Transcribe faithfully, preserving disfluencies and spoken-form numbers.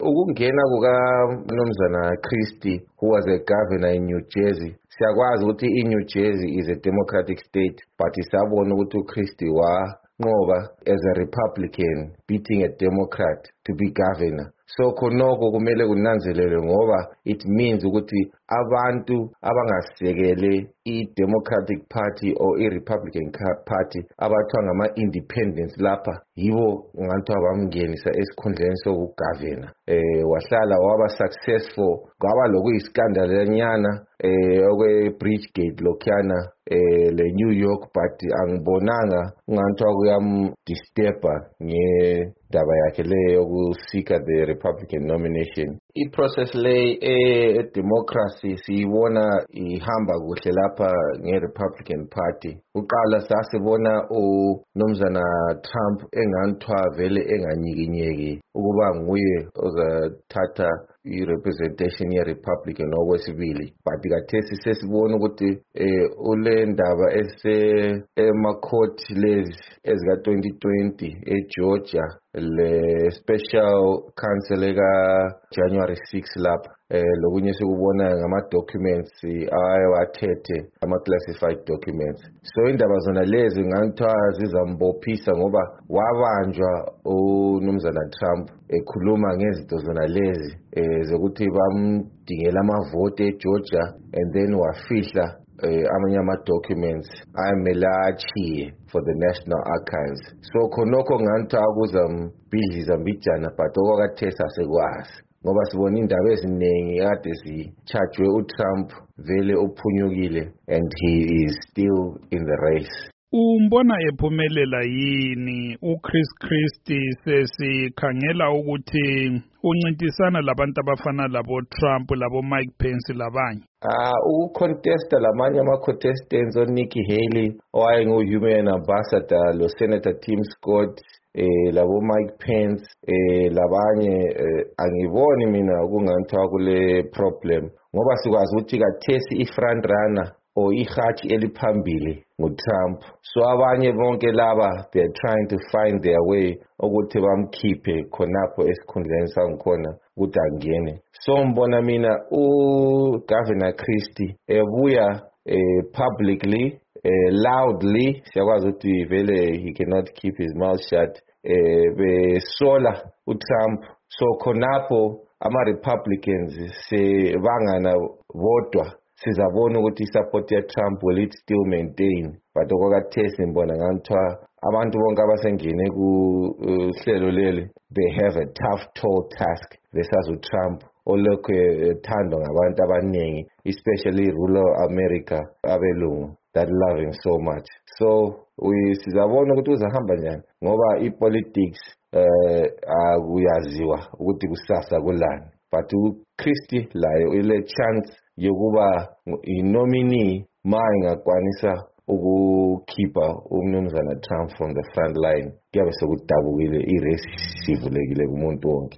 ukungena kukaMnumzana Christie, who was a governor in New Jersey, siyakwazi ukuthi iNew Jersey is a democratic state, but isabona ukuthi uChristie wanqoba as a Republican beating a Democrat to be governor. So khonoko kumele kunanzelele ngoba it means ukuthi abantu abangasekele i-Democratic Party or i-Republican Party abathiwa ngama-independents lapha yibo ngathiwa bamngenisa esikhundleni sokugavana. Eh wahlala waba successful, kwaba lokuyiskandalanyana eh okwe-Bridgegate lokhuyana eh le New York, but angibonanga ngathiwa kuyamdisturba ngendaba yakhe le yokusika the Republican nomination. I-process le e-democracy siyibona ihamba kuhle lapha nge-Republican Party. Uqala sasibona uMnumzana Trump enganthiwa vele enganyikinyeki ukuba nguye ozathatha i-representation ye-Republican okwesibili, but kathesi sesibona ukuthi eh ule ndaba ese emacourt lezi ezika twenty twenty eGeorgia, le special counsel eka January sixth lapha eh lokunye sikubona ngama documents ayewathethe ama classified documents. So indaba zona lezi nganthiwa zizambophisa ngoba wabanjwa uMnumzana Trump ekhuluma ngezinto zona lezi eh zokuthi bamdingela amavote eGeorgia and then wafihla eh amanye ama documents ayemelachiye for the National Archives. So khonoko nganthiwa kuzambhidliza mbijana, but okwakathesa sekwazi ngoba sibona indaba eziningi kade zichargwe uTrump vele uphunyukile and he is still in the race. Umbona ephumelela yini uChris Christie sesikhangela ukuthi uncintisana labantu abafana labo Trump labo Mike Pence labanye? Ah ucontesta lamanye ama contestants oNikki Haley owayengu-human ambassador lo Senator Tim Scott eh labo Mike Pence eh labanye eh, angiboni mina kunganthiwa kule problem ngoba sikwazi ukuthi kathesi i-front runner or ihathi eliphambili nguTrump. So abanye bonke laba they are trying to find their way ukuthi bamkhiphe khonapho esikhundleni sangikhona ukuthi angene. So mbona mina uGovernor Christie ebuya eh, publicly eh, loudly, siyakwazi ukuthi vele he cannot keep his mouth shut, eh besola uTrump. So khonapho ama Republicans sebangana bodwa sizabona ukuthi support ya Trump will it still maintain, but okwakathesi mbona nganthiwa abantu bonke abasengene kuhlelo leli they have a tough tall task versus uTrump olokhu ethandwa ngabantu abaningi, especially rural America abelungu that love him so much. So we sizabona ukuthi uzahamba njani ngoba ipolitics eh akuyaziwa ukuthi kusasa kulani, but uChristie layo ile chance yokuba i-nominee mayingakwanisa ukukhipha uMnumzana Trump from the front line kuyabe sekudabukile i-race sivulekile kumuntu wonke.